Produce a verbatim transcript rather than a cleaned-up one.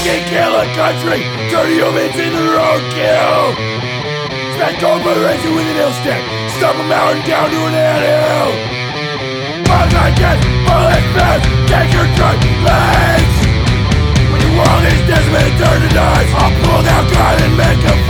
fucking kill a country, turn humans into roadkill. Smack corporation with an ill stick, stomp a mountain down to an anthill. Bombs like this, bullets fast, take your drug legs. When your world is decimated, turn to dust, I'll pull down God and make a